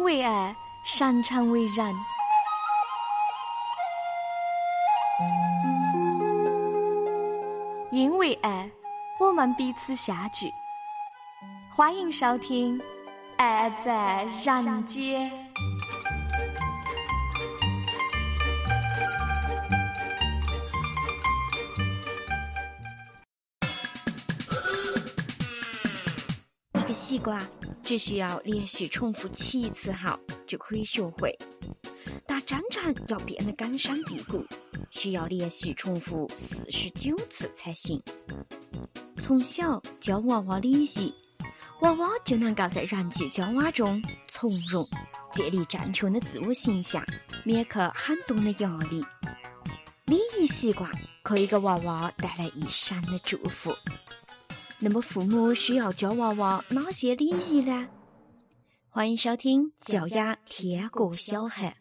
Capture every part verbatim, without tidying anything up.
因为爱，擅长为人。因为爱，我们彼此相聚。欢迎收听《爱在人间》。 一个西瓜只需要连续重复七次后就可以学会，但真正要变得根深蒂固，需要连续重复四十九次才行。从小教娃娃礼仪，娃娃就能够在人际交往中从容，建立正确的自我形象，免去很多的压力。礼仪习惯可以给娃娃带来一生的祝福。那么父母需要教娃娃哪些礼仪呢？欢迎收听教养天国小孩。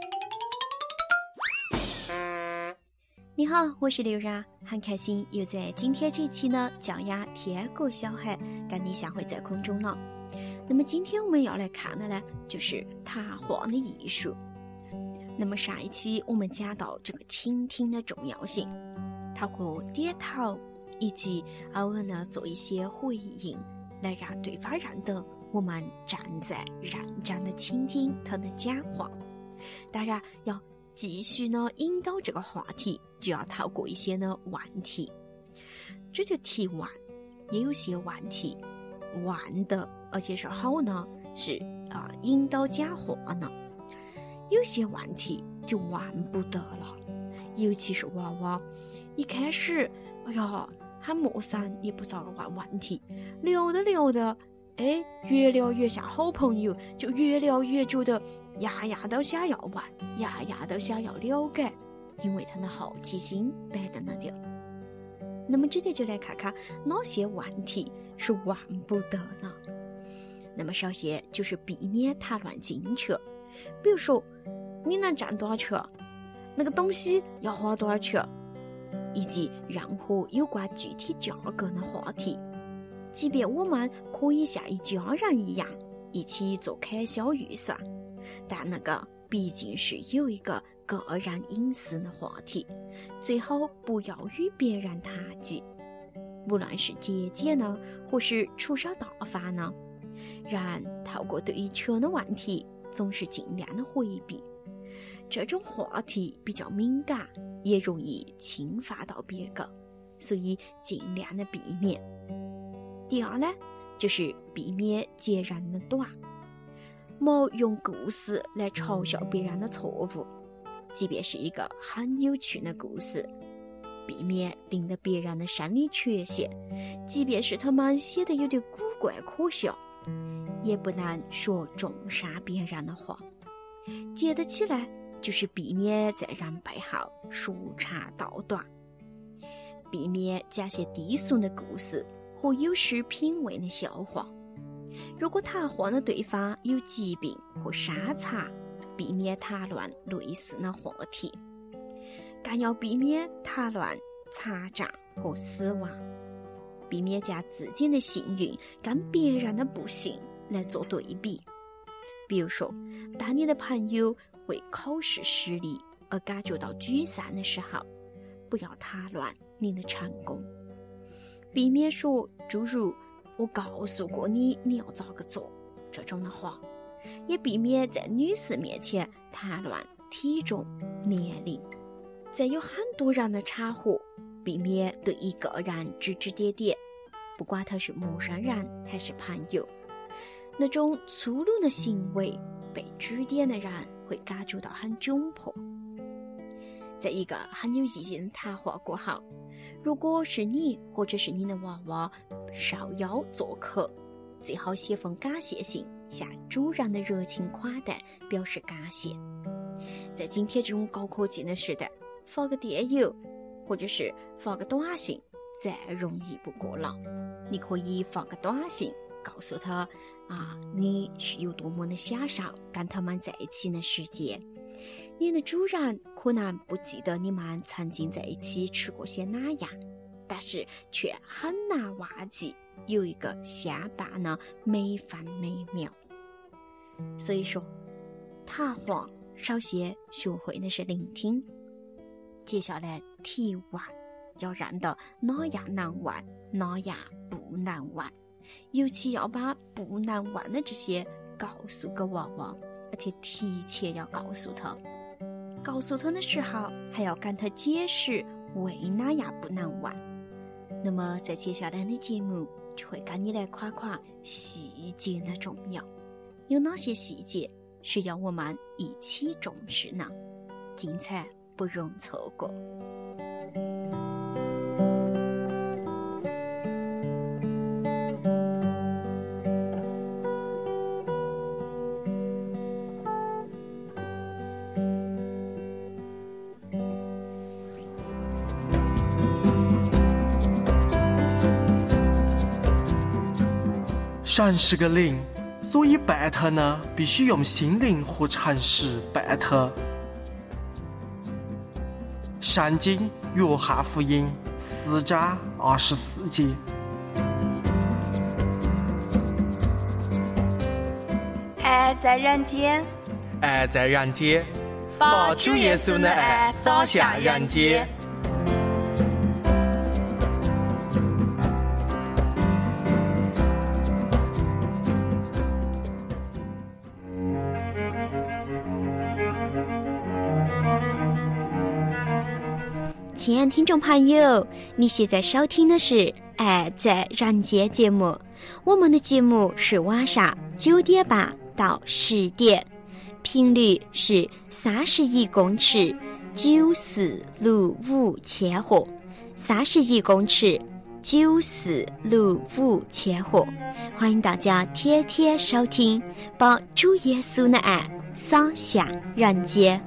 你好，我是刘然，很开心又在今天这期呢教养天国小孩跟你相会在空中了。那么今天我们要来看的呢，就是谈话的艺术。那么上一期我们讲到这个倾听的重要性，透过点头以及偶尔呢做一些回应，来让对方认得我们正在认真的倾听他的讲话。当然要继续呢引导这个话题，就要透过一些呢问题。这就提问，也有些问题问的而且是好呢，是啊、呃、引导讲话呢。有些问题就问不得了，尤其是娃娃一开始哎呀很陌生，也不知道问问题，聊着聊着哎，越聊越像好朋友，就越聊越觉得呀呀都想要问，呀呀都想要了解，因为他的好奇心摆在那里。那么今天就来看看哪些问题是问不得呢？那么首先就是避免谈论金钱，比如说你能赚多少钱，那个东西要花多少钱，以及任何有关具体价格的话题。即便我们可以像一家人一样一起做开销预算，但那个毕竟是有一个个人隐私的话题，最好不要与别人谈及。无论是节俭呢，或是出手大方呢，人透过对于钱的问题总是尽量的回避。这种话题比较敏感，也容易侵犯到别个，所以尽量的避免。第二呢，就是避免揭人的短，莫用故事来嘲笑别人的错误，即便是一个很有趣的故事，避免盯着别人的生理缺陷，即便是他们写的有点古怪可笑，也不能说重伤别人的话。接得起来就是避免在人背后说长道短，避免讲些低俗的故事和有失品味的笑话。如果谈话的对方有疾病或伤残，避免谈论类似的话题，更要避免谈论残障和死亡，避免将自己的幸运跟别人的不幸来做对比。比如说，当你的朋友为考试失利而感觉到沮丧的时候，不要谈论你的成功，避免说诸如我告诉过你你要咋个做这种的话，也避免在女士面前谈论体重年龄。在有很多人的场合，避免对一个人指指点点，不管他是陌生人还是朋友。那种粗鲁的行为被指点的人会感觉到很窘迫。在一个很有意义的谈话过后，如果是你或者是你的娃娃受邀做客，最好写封感谢信向主人的热情款待表示感谢。在今天这种高科技的时代，发个电邮或者是发个短信再容易不过了。你可以发个短信告诉他啊，你是有多么的享受跟他们在一起的时间。你的主人可能不记得你们曾经在一起吃过些哪样，但是却很难忘记有一个相伴的每分每秒。 所以说，塔黄首先学会的是聆听，接下来提问要让到哪样能问，哪样不能问，尤其要把不能问的这些告诉给娃娃，而且提前要告诉他。告诉他的时候，还要跟他解释为哪样不能问。那么在接下来的节目，就会跟你来夸夸细节的重要，有哪些细节需要我们一起重视呢？精彩不容错过。 神是个灵，所以拜他呢，必须用心灵和诚实拜他。圣经约翰福音四章二十四节。 爱在人间， 爱在人间，把主耶稣的爱洒向人间。 亲爱的听众朋友，你现在收听的是《爱在人间》节目，我们的节目是晚上九点半到十点，频率是三十一公尺九四六五千赫，三十一公尺九四六五千赫，欢迎大家天天收听，把主耶稣的爱洒向人间。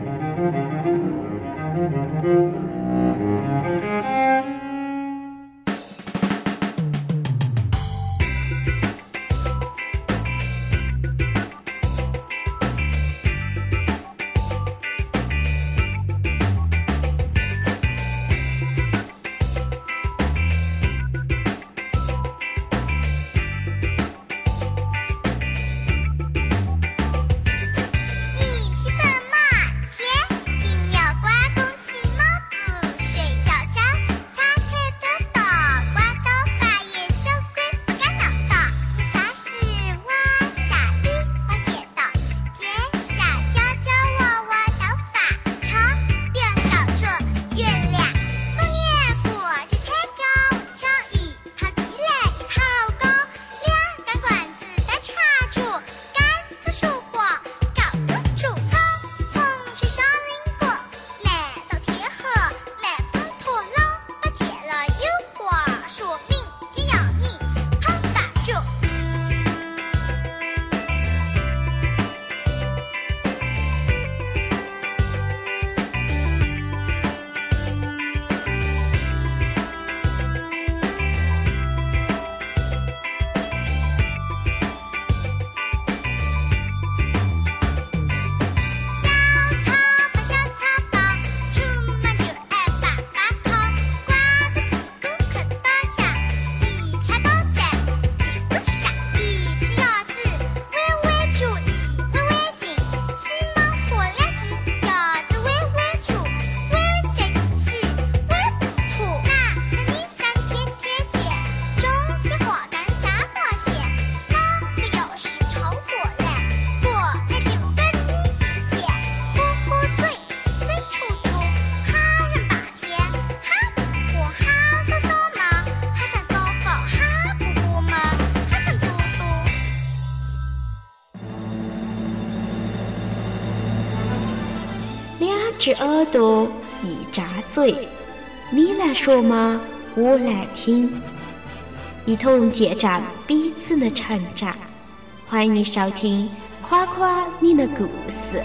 只耳朵一张嘴，你来说嘛，我来听，一同见证彼此的成长。欢迎你收听夸夸你的故事。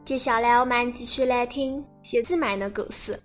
接下来我们继续来听蝎子妹的故事。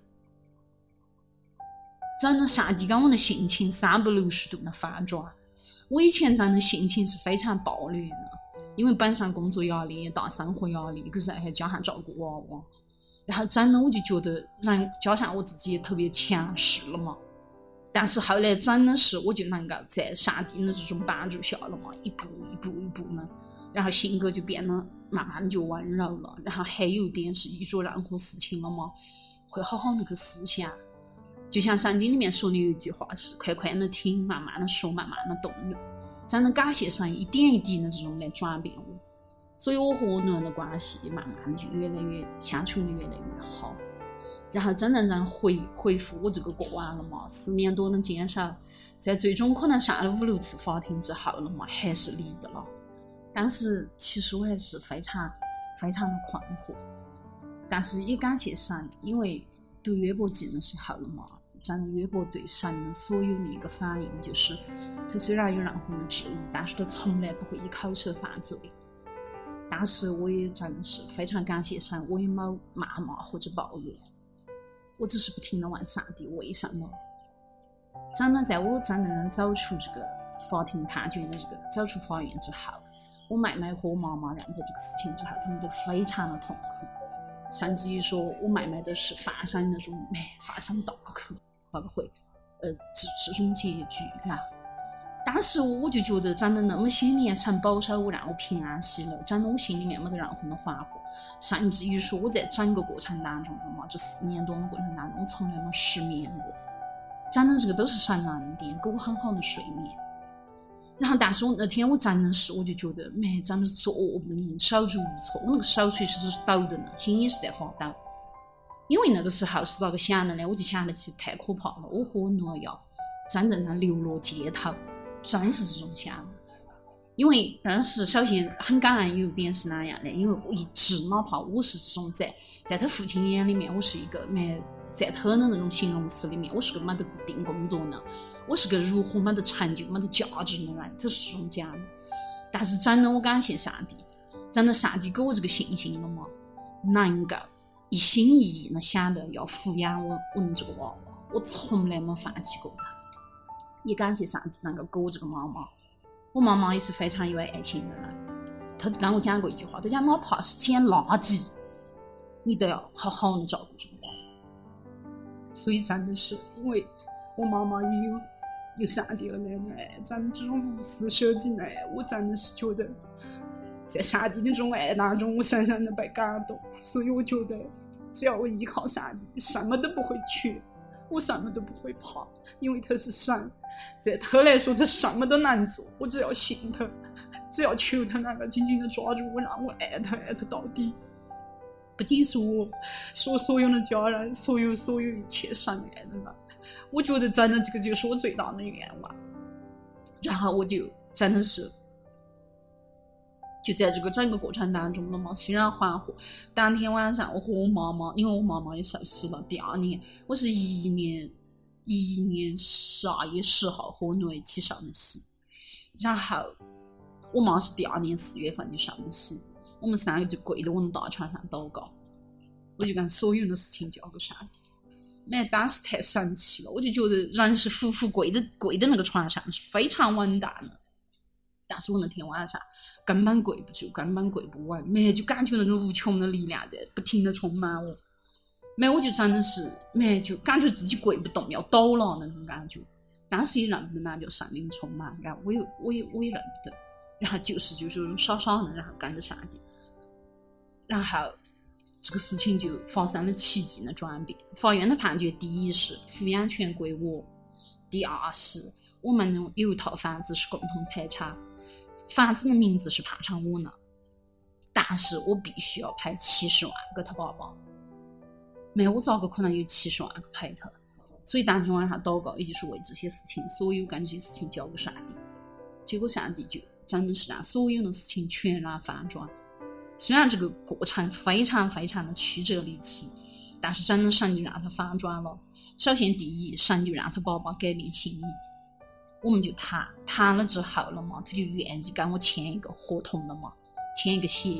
真的上帝让我的心情三百六十度的反转。我以前真的心情是非常暴虐的，因为本身工作压力大，生活压力，可是还加上照顾娃娃，然后真的我就觉得人加上我自己也特别强势了嘛。但是后来真的是我就能够在上帝的这种帮助下了嘛，一步一步一步呢，然后性格就变得慢慢就温柔了，然后还有点是遇着任何事情了嘛，会好好的去思想。就像圣经里面说的有一句话是快快的听，慢慢的说，慢慢的动人。真的感谢神一点一滴的这种来转变我，所以我和我女儿的关系慢慢就越来越相处的越来越好。然后真正让回恢复我这个过完了嘛，四年多的坚守，在最终可能上了五六次法庭之后了嘛，还是离的了。但是其实我还是非常非常的困惑，但是也感谢神，因为读约伯记的时候了嘛，真的约伯对神的所有的一个反应就是，他虽然有任何的质疑，但是他从来不会以口舌犯罪。但是我也真的是非常感谢神，我也没有骂骂或者抱怨，我只是不停地问上帝为什么。真的在我真的能走出这个法庭判决的这个走出法院之后，我妹妹和我妈妈认得这个事情之后，他们都非常的痛苦，甚至于说我妹妹都是翻身那种翻身大哭，包括会呃这这种结局啊。当时我就觉得真的那么些年神保守我，让我平安喜乐，真的我心里面没得任何的惶惑，甚至于说我在整个过程当中嘛，这四年多的过程当中，我从来没失眠过，真的这个都是神的恩典，给我很好的睡眠。然后但是我那天我真的是我就觉得没真的做噩梦，手足无措，我那个手确实是抖的呢，心也是在发抖。因为那个时候是咋个想的呢？我就想的其实太可怕了，我和我女儿要真正的流落街头，真是这种想的。因为当时首先很感恩有一点是那样的，因为我一直哪怕我是这种在在他父亲眼里面，我是一个没在他的那种形容词里面，我是个没得固定工作呢，我是个如何没得成就没得价值的人，他是这种讲的。但是真的我感谢上帝，真的上帝给我这个信心了嘛，能够一心一意的想着要抚养我我的这个娃娃，我从来没放弃过他。也感谢上帝能够给我这个妈妈，我妈妈也是非常有爱情的人，她跟我讲过一句话，她讲哪怕是捡垃圾你都要好好的照顾这个娃娃。所以真的是因为我妈妈也有有上帝的那种爱，真的这种无私舍己的爱，我真的是觉得在上帝的这种爱当中，我深深的被感动。所以我觉得只要我依靠上帝，什么都不会缺，我什么都不会怕，因为他是神，在他来说他什么都能做，我只要信他，只要求他能够紧紧的抓住我，让我爱他爱他到底。不仅是我，是我所有的家人，所有所有一切神爱的人，我觉得真的这个就是我最大的愿望。然后我就真的是就在这个整个过程当中了嘛，虽然缓和，当天晚上我和我妈妈，因为我妈妈也受死了，第二年我是一一年一一年十二月十号和我女儿一起上的戏，然后我妈是第二年四月份就上的戏，我们三个就跪在我的大床上祷告，我就跟所有的事情交给上帝。那当时太神奇了，我就觉得人是夫妇跪的跪的那个床上是非常稳当的，但是我那天晚上根本跪不住，根本跪不稳，没就感觉那种无穷的力量在不停的充满我，没我就真的是没就感觉自己跪不动要倒了那种感觉。当时也认不得那叫神灵充满，然后我也我也我也认不得，然后就是就是傻傻的，然后跟着上帝，然后这个事情就发生了奇迹的转变。法院的判决，第一是抚养权归我，第二是我们有一套房子是共同财产，房子的名字是判成我呢，但是我必须要赔七十万给他爸爸，没有我咋个可能有七十万赔他？所以当天晚上祷告，也就是为这些事情，所有跟这些事情交给上帝。结果上帝就真的是让所有的事情全然反转。虽然这个过程非常非常的曲折离奇，但是真的神就让他反转了。首先第一，神就让他爸爸改变心意，我们就谈谈了之后了嘛，他就愿意跟我签一个合同了嘛，签一个协议。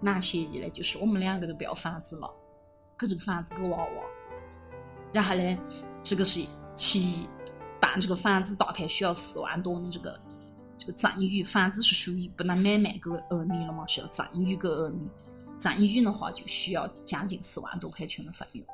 拿协议呢，就是我们两个都不要房子了，给这个房子给娃娃。然后呢，这个是其一，办这个房子大概需要四万多的这个这个赠与，房子是属于不能买卖给儿女了嘛，是要赠与给儿女。赠与的话就需要将近四万多块钱的费用。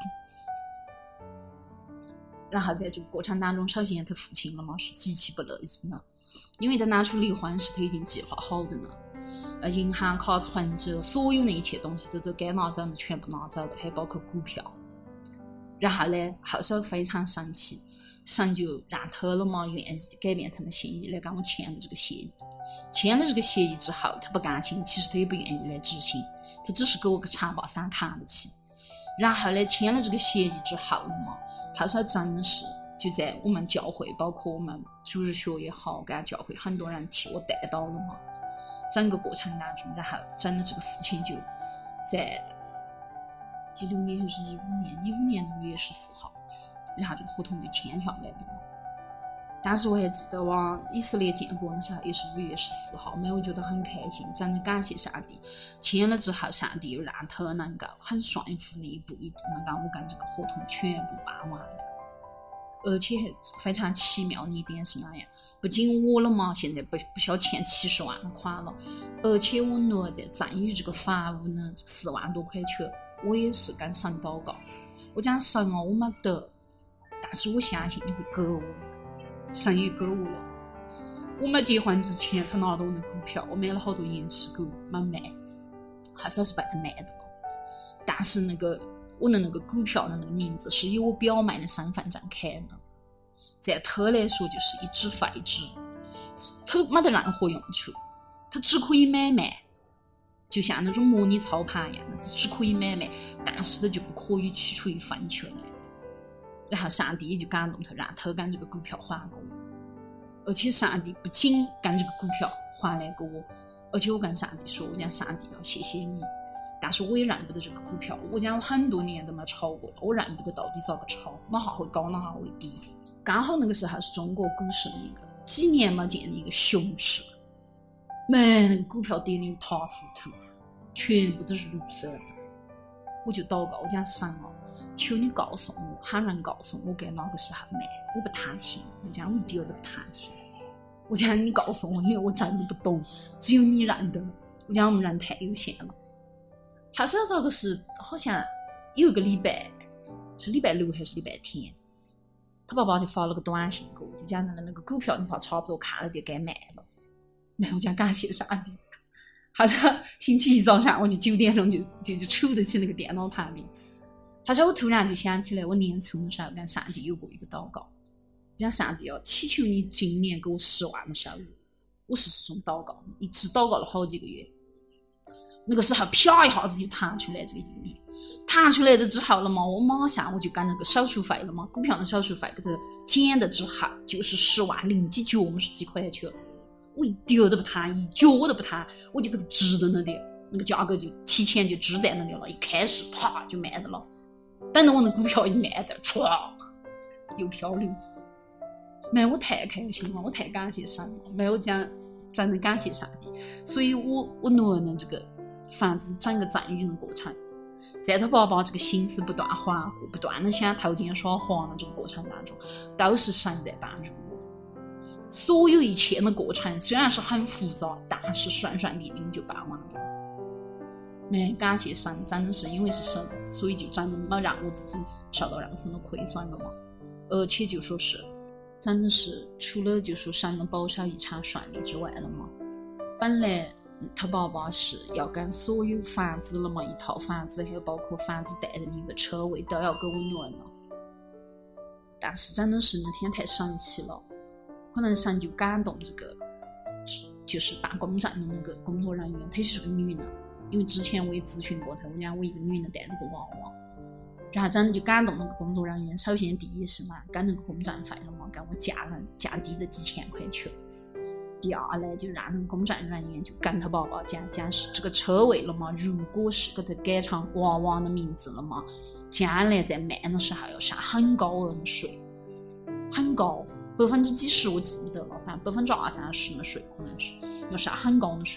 然后在这个过程当中，首先他父亲了嘛是极其不乐意的，因为他拿出离婚是他已经计划好的呢。呃，银行卡、存折，所有的一切东西都都该拿走的全部拿走了，还包括股票。然后呢，后手非常生气，神就让他了嘛愿意改变他的心意来跟我签了这个协议。签了这个协议之后，他不甘心，其实他也不愿意来执行，他只是给我个长把伞看得起。然后呢，签了这个协议之后了嘛，后手真的是就在我们教会，包括我们主日学也好，跟教会很多人替我带到了嘛。整个过程当中，然后真的这个事情就在一六年还是一五年，一五年的五月十四号，然后这个合同就签下来了。当时我还记得往以色列建国的时候也是五月十四号，没有觉得很开心，真的感谢上帝。签了之后，上帝又让他能够很顺服的一步一步，能够我跟这个合同全部办完了。而且非常奇妙的一点是那样，不仅我了嘛，现在不不需要欠七十万的款了，而且我女在赠与这个房屋呢四万多块钱，我也是跟神祷告，我讲神啊，我没得，但是我相信你会给我，神也给我了。我没结婚之前，他拿到我的股票，我买了好多岩石狗，没卖，还是是把它卖的，但是那个。我的那个股票的那个名字是以我表妹的身份证开的，在他来说就是一纸废纸，他没得任何用处，他只可以买卖，就像那种模拟操盘一样的，只可以买卖，但是他就不可以取出一分钱来。然后上帝也就感动他，让他将这个股票还给我，而且上帝不仅将这个股票还来给我，而且我跟上帝说，我讲上帝要谢谢你。但是我也认不得这个股票，我讲我很多年都没炒过了，我认不得到底咋个炒，哪下会高哪下会低。刚好那个时候是中国股市的一个几年没见的一个熊市，没那个股票跌得一塌糊涂，全部都是绿色的。我就祷告，我讲神啊，求你告诉我，喊人告诉我该哪个时候买，我不贪心，我讲我一点都不贪心。我讲你告诉我，因为我真的不懂，只有你认得。我讲我们人太有限了。好像这个是好像有一个礼拜，是礼拜六还是礼拜天，他爸爸就发了个短信给我，就讲那个那个股票的话差不多看了就该卖了。没有讲感谢上帝。好像星期一早上我就九点钟就就就杵得起那个电脑旁边。好像我突然就想起来，我年初的时候跟上帝有过一个祷告，讲上帝要祈求你今年给我十万的收入。我是这种祷告，一直祷告了好几个月。那个时候啪一下子就弹出来这个一年，弹出来的之后了嘛，我马上我就跟那个手续费了嘛，股票的手续费给它减的之后就是十万零几角，我们是几块钱，我一点都不贪，一角都不贪，我就给它支在那里，那个价格就提前就支在那里了，一开始啪就卖的了，等到我的股票一卖的，唰又漂流。没有，我太开心了，我太感谢上帝，没有讲真的感谢上帝，所以我我挪的这个房子整个赠与的过程，在他爸爸这个心思不断环顾，不断的想偷奸耍滑的这个过程当中，都是神在帮助我。所有一切的过程虽然是很复杂，但是顺顺利利就办完了。没感谢神，真的是因为是神，所以就真的没让我自己受到任何的亏损了嘛。而且就说是真的是除了就说神的保守一场顺利之外了嘛，本来他爸爸是要跟所有房子了嘛，一套房子还有包括房子带的那个车位都要给我挪了，但是真的是那天太神奇了，可能神就感动这个就是办公站的那个工作人员，她是个女的，因为之前我也咨询过她，我讲我一个女的带了个娃娃，然后真的就感动那个工作人员，首先第一是嘛跟那个公证费了嘛，跟我加了加低的几千块钱。第二呢，就让那个公证人员就跟他爸爸讲讲是这个车位了嘛，如果是给他改成娃娃的名字了嘛，将来在卖的时候要上很高额的税，很高，百分之几十我记不得了，反正百分之二三十的税可能是要上很高的税。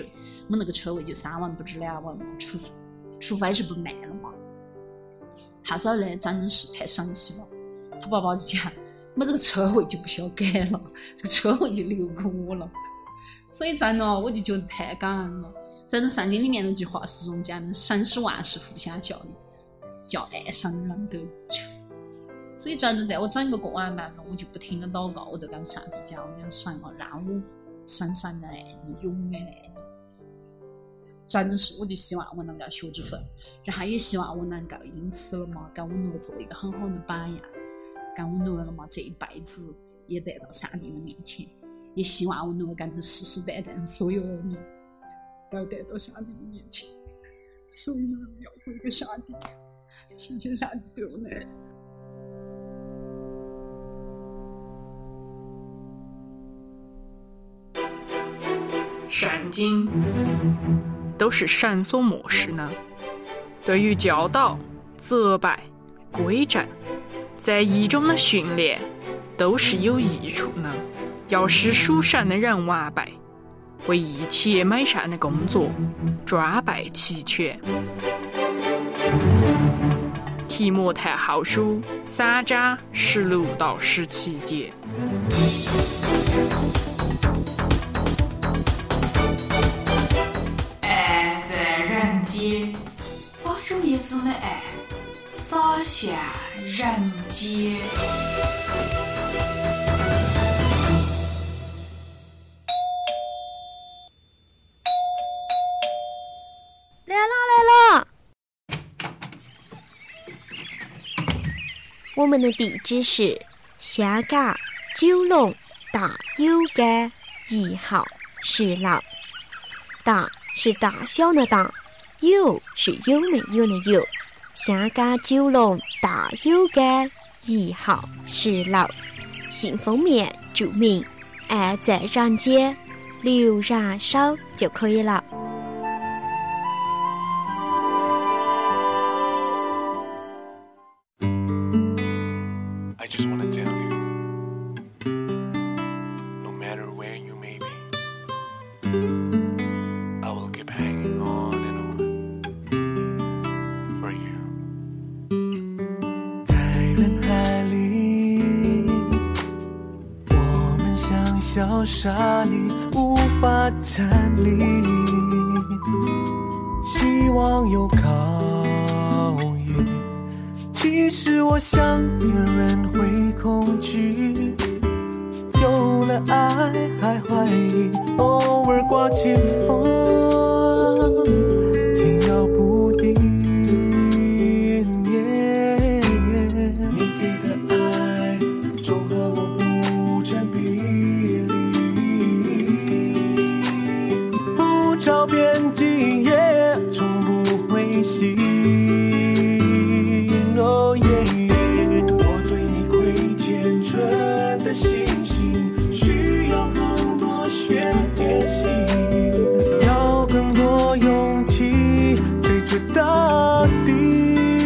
们那个车位就三万不止两万嘛，除除非是不卖了嘛。还是呢，真的是太神奇了。他爸爸就讲，我这个车位就不需要改了，这个车位就留给我了。所以真的，我就觉得太感恩了。真的，圣经里面那句话是这种讲的：神使万事互相效力，叫爱上人得益处。所以真的，在我整个过完难了，我就不停的祷告，我都跟上帝讲，我讲神啊，让我深深的爱你，永远爱你。真的是，我就希望我能够学这份，然后也希望我能够因此了嘛，跟我女儿做一个很好的榜样，跟我女儿了嘛，这一辈子也带到上帝的面前，也希望我女儿跟着世世代代所有儿女都带到上帝的面前。所以呢，要回给上帝，谢谢上帝对我的爱。 圣经都是神所默示呢，对于教导、责备、规正，在义中的训练都是有益处呢，要使属神的人完备，为一切美善的工作装备齐全。提摩太后书三章十六到十七节。 爱在人间，把主耶稣的爱洒向人间。 来了来了！我们的地址是香港九龙大有街一号十楼。大是大小的大，有是有没有的有。香港九龙大有街一号十楼。信封面注明“爱在人间”，留燃烧就可以了。 小沙砾无法站立，希望有靠依。其实我想别人会恐惧，有了爱还怀疑，偶尔刮起风，紧要不定。你给的爱总和我不成比例，找边际也从不灰心。哦耶，我对你亏欠纯的信心，需要更多学习，要更多勇气追追到底。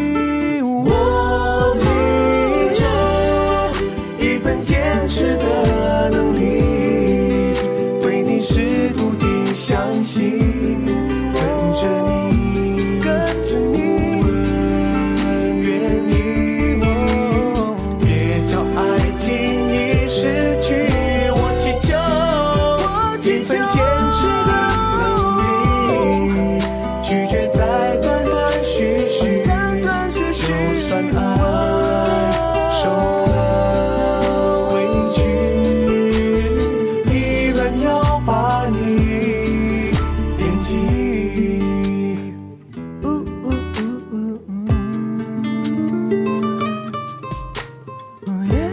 我记着一份坚持的能力，对你是笃定相信，跟着你，跟着你，我愿意。哦，别叫爱轻易失去，我祈求一份坚持的能力，拒绝再断断续续，就算爱受了委屈，依然要把你惦记。呜呜呜呜呜呜耶！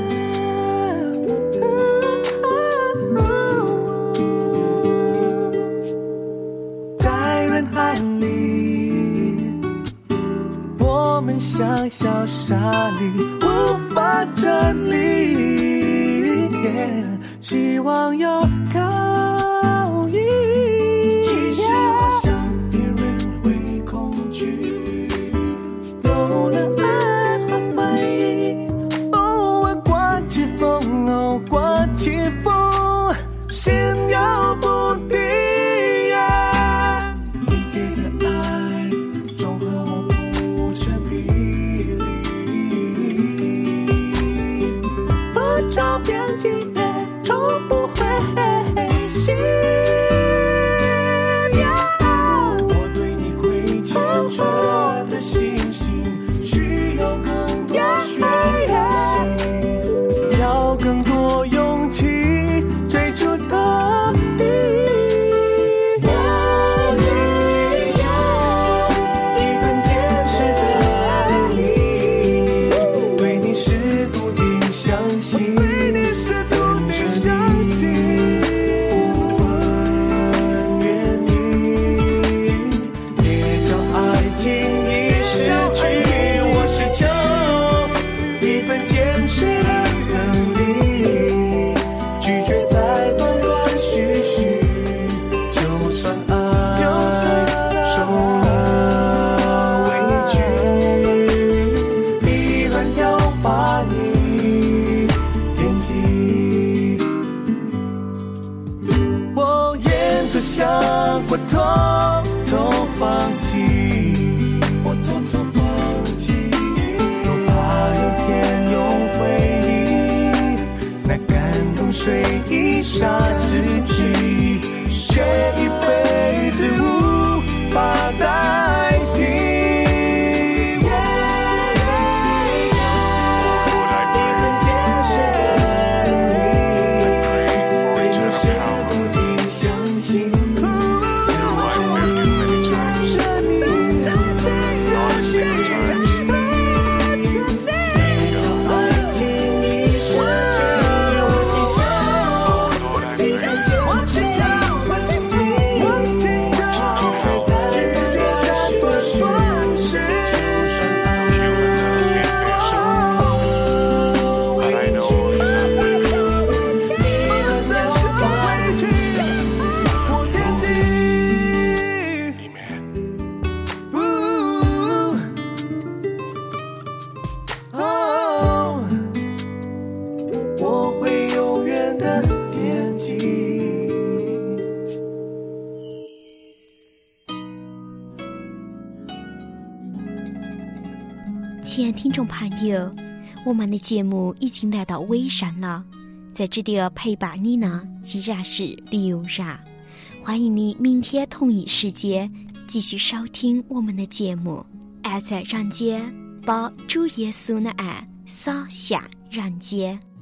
在人海里，我们像小沙砾无法站立，希望有靠依。其实我想别人会恐惧，有了爱还怀疑，偶尔刮起风，哦刮起风，心要不定呀。 我对你亏欠纯的信心，需要更多学习，要更多勇气追逐到底。我只有一份坚持的能力，对你是笃定相信，对你是笃定相信。我偷偷放弃，我偷偷放弃，又怕有天用回忆那感动水一霎之际，却一辈子无法代替。 亲爱听众朋友，我们的节目已经来到尾声了，在这里陪伴你呢依然是刘然，欢迎你明天同一时间继续收听我们的节目。爱在人间，把主耶稣的爱洒向人间。